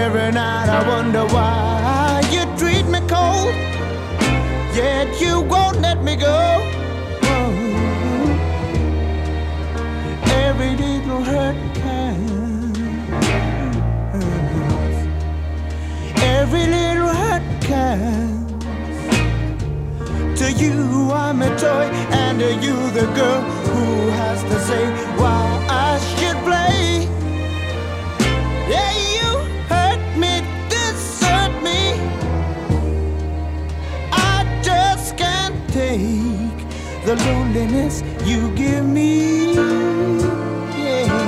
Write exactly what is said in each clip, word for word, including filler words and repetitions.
Every night I wonder why you treat me cold, yet you won't let me go. Oh, every little hurt counts. Every little hurt counts. To you I'm a toy, and to you the girl who has to say why I should play. Yeah, you hurt me, desert me. I just can't take the loneliness you give me. Yeah,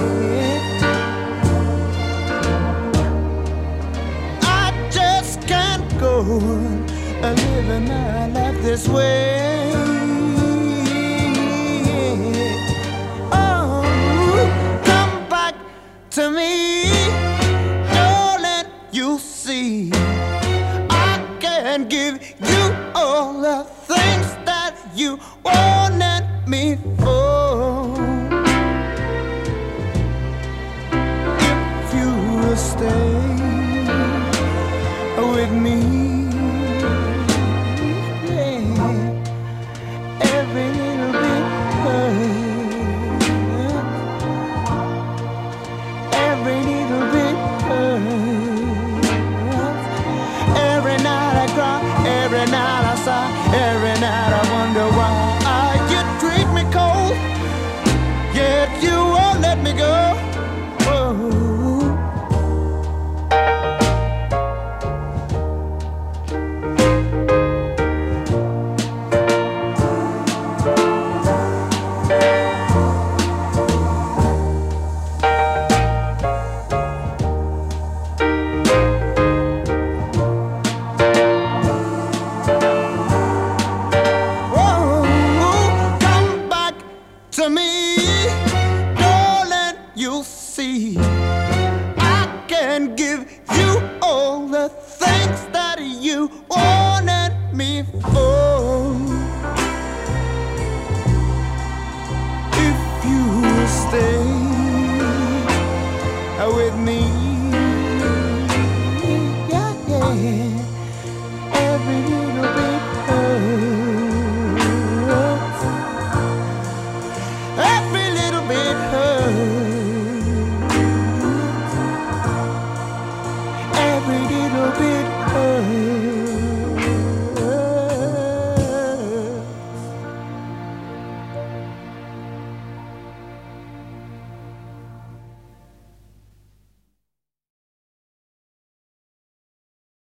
I just can't go living my life this way. Oh, come back to me, darling, you'll see I can give you all the things that you wanted me for. If you will stay with me, every little bit hurts. Every little bit hurts. Every night I cry, every night I sigh, every night I wonder why you treat me cold, yet you won't let me go. Oh. To me, darling, you'll see I can give you all the things that you wanted me for. If you will stay with me, yeah, yeah, every little bit hurts. Every little bit hurts. Every little bit hurts.